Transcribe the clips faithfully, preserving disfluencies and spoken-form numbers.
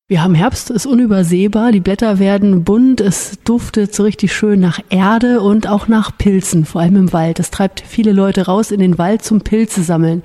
Wir haben Herbst, ist unübersehbar, die Blätter werden bunt, es duftet so richtig schön nach Erde und auch nach Pilzen, vor allem im Wald. Das treibt viele Leute raus in den Wald zum Pilze sammeln.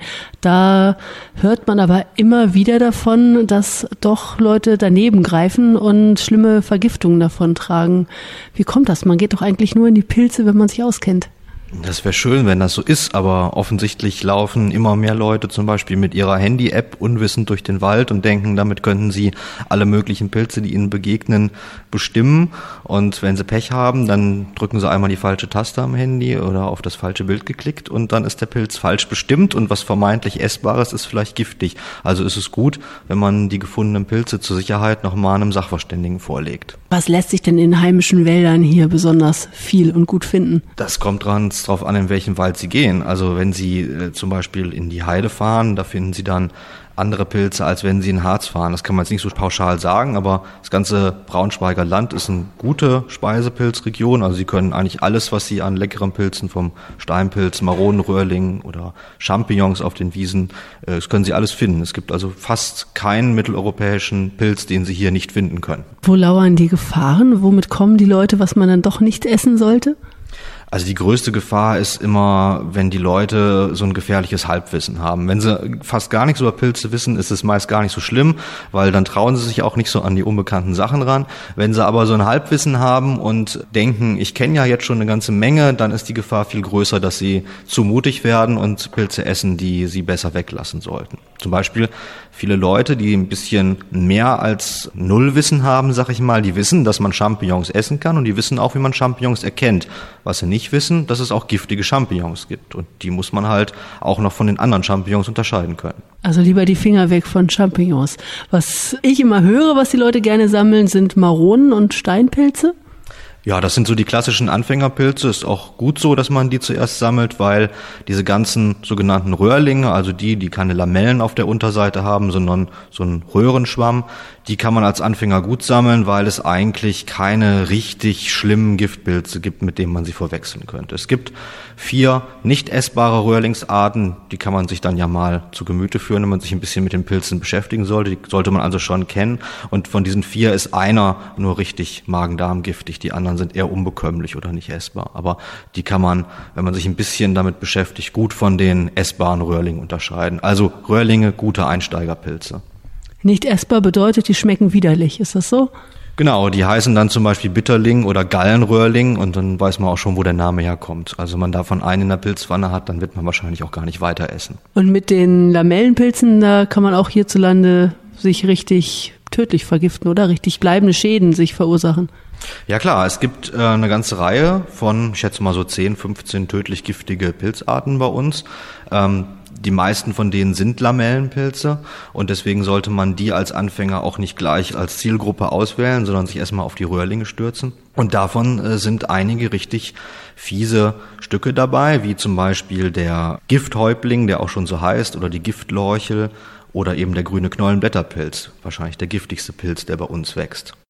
Da hört man aber immer wieder davon, dass doch Leute daneben greifen und schlimme Vergiftungen davontragen. Wie kommt das? Man geht doch eigentlich nur in die Pilze, wenn man sich auskennt. Das wäre schön, wenn das so ist, aber offensichtlich laufen immer mehr Leute zum Beispiel mit ihrer Handy-App unwissend durch den Wald und denken, damit könnten sie alle möglichen Pilze, die ihnen begegnen, bestimmen. Und wenn sie Pech haben, dann drücken sie einmal die falsche Taste am Handy oder auf das falsche Bild geklickt und dann ist der Pilz falsch bestimmt und was vermeintlich Essbares ist vielleicht giftig. Also ist es gut, wenn man die gefundenen Pilze zur Sicherheit nochmal einem Sachverständigen vorlegt. Was lässt sich denn in heimischen Wäldern hier besonders viel und gut finden? Das kommt dran darauf an, in welchen Wald Sie gehen. Also wenn Sie äh, zum Beispiel in die Heide fahren, da finden Sie dann andere Pilze, als wenn Sie in Harz fahren. Das kann man jetzt nicht so pauschal sagen, aber das ganze Braunschweiger Land ist eine gute Speisepilzregion. Also Sie können eigentlich alles, was Sie an leckeren Pilzen, vom Steinpilz, Maronenröhrling oder Champignons auf den Wiesen, äh, das können Sie alles finden. Es gibt also fast keinen mitteleuropäischen Pilz, den Sie hier nicht finden können. Wo lauern die Gefahren? Womit kommen die Leute, was man dann doch nicht essen sollte? Also die größte Gefahr ist immer, wenn die Leute so ein gefährliches Halbwissen haben. Wenn sie fast gar nichts über Pilze wissen, ist es meist gar nicht so schlimm, weil dann trauen sie sich auch nicht so an die unbekannten Sachen ran. Wenn sie aber so ein Halbwissen haben und denken, ich kenne ja jetzt schon eine ganze Menge, dann ist die Gefahr viel größer, dass sie zu mutig werden und Pilze essen, die sie besser weglassen sollten. Zum Beispiel viele Leute, die ein bisschen mehr als Nullwissen haben, sag ich mal, die wissen, dass man Champignons essen kann und die wissen auch, wie man Champignons erkennt. Was sie nicht wissen, dass es auch giftige Champignons gibt und die muss man halt auch noch von den anderen Champignons unterscheiden können. Also lieber die Finger weg von Champignons. Was ich immer höre, was die Leute gerne sammeln, sind Maronen und Steinpilze. Ja, das sind so die klassischen Anfängerpilze. Ist auch gut so, dass man die zuerst sammelt, weil diese ganzen sogenannten Röhrlinge, also die, die keine Lamellen auf der Unterseite haben, sondern so einen Röhrenschwamm, die kann man als Anfänger gut sammeln, weil es eigentlich keine richtig schlimmen Giftpilze gibt, mit denen man sie verwechseln könnte. Es gibt vier nicht essbare Röhrlingsarten, die kann man sich dann ja mal zu Gemüte führen, wenn man sich ein bisschen mit den Pilzen beschäftigen sollte. Die sollte man also schon kennen. Und von diesen vier ist einer nur richtig Magen-Darm giftig. Die anderen sind eher unbekömmlich oder nicht essbar. Aber die kann man, wenn man sich ein bisschen damit beschäftigt, gut von den essbaren Röhrlingen unterscheiden. Also Röhrlinge, gute Einsteigerpilze. Nicht essbar bedeutet, die schmecken widerlich. Ist das so? Genau, die heißen dann zum Beispiel Bitterling oder Gallenröhrling und dann weiß man auch schon, wo der Name herkommt. Also wenn man davon einen in der Pilzpfanne hat, dann wird man wahrscheinlich auch gar nicht weiter essen. Und mit den Lamellenpilzen, da kann man auch hierzulande sich richtig tödlich vergiften oder richtig bleibende Schäden sich verursachen. Ja klar, es gibt äh, eine ganze Reihe von, ich schätze mal so zehn, fünfzehn tödlich giftige Pilzarten bei uns. Ähm, Die meisten von denen sind Lamellenpilze und deswegen sollte man die als Anfänger auch nicht gleich als Zielgruppe auswählen, sondern sich erstmal auf die Röhrlinge stürzen. Und davon äh, sind einige richtig fiese Stücke dabei, wie zum Beispiel der Gifthäuptling, der auch schon so heißt, oder die Giftlorchel oder eben der grüne Knollenblätterpilz, wahrscheinlich der giftigste Pilz, der bei uns wächst.